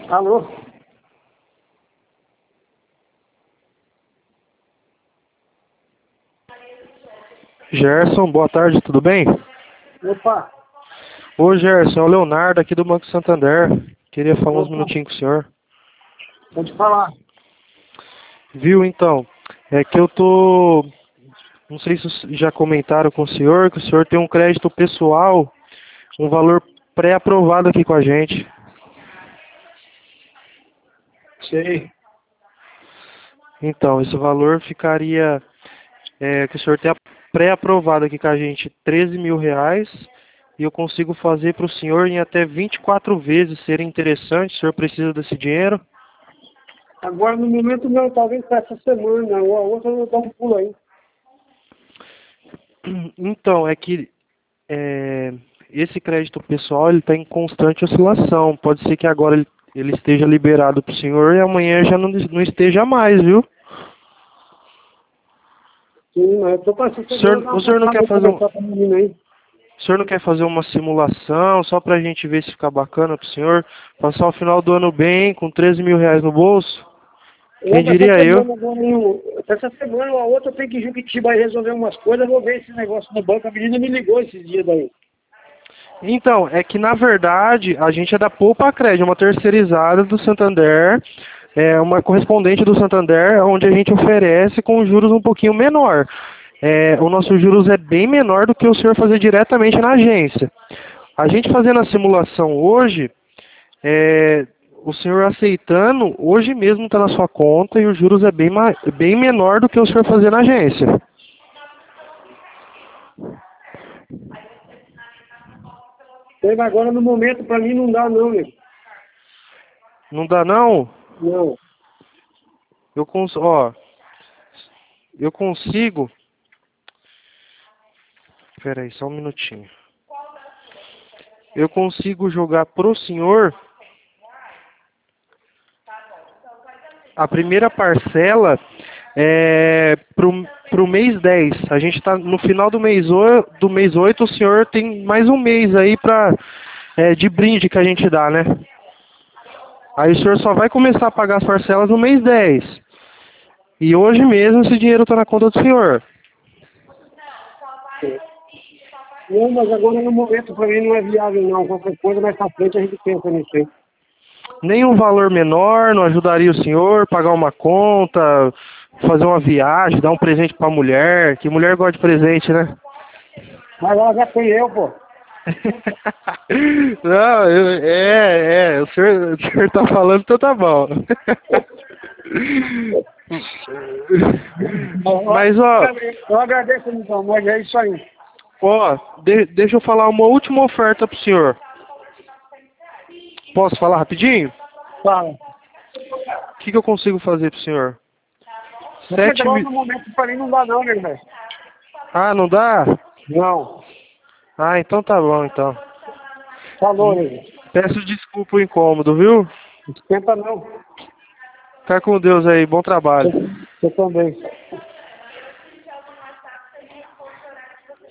Alô? Gerson, boa tarde, tudo bem? Opa, Ô Gerson, é o Leonardo aqui do Banco Santander. Queria falar uns opa, minutinhos com o senhor. pode falar. Viu, então? É que eu tô... Não sei se já comentaram com o senhor que o senhor tem um crédito pessoal, um valor pré-aprovado aqui com a gente. Sei. Então, esse valor ficaria... que o senhor tem pré-aprovado aqui com a gente R$ 13.000 e eu consigo fazer para o senhor em até 24 vezes. Seria interessante, o senhor precisa desse dinheiro? Agora no momento não, talvez para essa semana, ou a outra eu vou dar um pulo aí. Então, é que esse crédito pessoal ele está em constante oscilação. Pode ser que agora ele esteja liberado para o senhor e amanhã já não esteja mais, viu? Sim, mas eu tô para essa O semana senhor, dar o uma senhor não passada quer aí, fazer conversar com a menina aí. o senhor não quer fazer uma simulação só para a gente ver se fica bacana para o senhor? Passar o final do ano bem, com R$ 13.000 no bolso? Quem Ou para essa diria eu? semana agora, pra essa semana ou a outra eu tenho que ir em Juquitiba aí resolver umas coisas, eu vou ver esse negócio no banco. A menina me ligou esses dias daí. Então, é que na verdade a gente é da Poupa Crédito, uma terceirizada do Santander, é uma correspondente do Santander, onde a gente oferece com juros um pouquinho menor. O nosso juros é bem menor do que o senhor fazer diretamente na agência. A gente fazendo a simulação hoje, o senhor aceitando, hoje mesmo está na sua conta e os juros é bem menor do que o senhor fazer na agência. Mas agora no momento para mim não dá não, nego. Não dá não? Não. Ó, eu consigo. Espera aí, só um minutinho. Eu consigo jogar pro senhor a primeira parcela pro mês 10. A gente está no final do mês 8, o senhor tem mais um mês aí de brinde que a gente dá, né? Aí o senhor só vai começar a pagar as parcelas no mês 10. E hoje mesmo esse dinheiro está na conta do senhor. Não, mas agora no momento para mim não é viável não. Qualquer coisa mais pra frente a gente pensa nisso aí. Nenhum valor menor não ajudaria o senhor pagar uma conta, fazer uma viagem, dar um presente para a mulher, que mulher gosta de presente, né? Mas ela já tem eu, pô. Não, o senhor tá falando, então tá bom. Mas, Eu agradeço então, mas é isso aí. deixa eu falar uma última oferta pro senhor. Posso falar rapidinho? Fala. O que eu consigo fazer pro senhor? Mas agora no momento para mim não dá não, né, velho? Ah, não dá? Não. Ah, então tá bom, então. Falou, né? Peço desculpa o incômodo, viu? Não esquenta não. Fica com Deus aí, bom trabalho. Você também.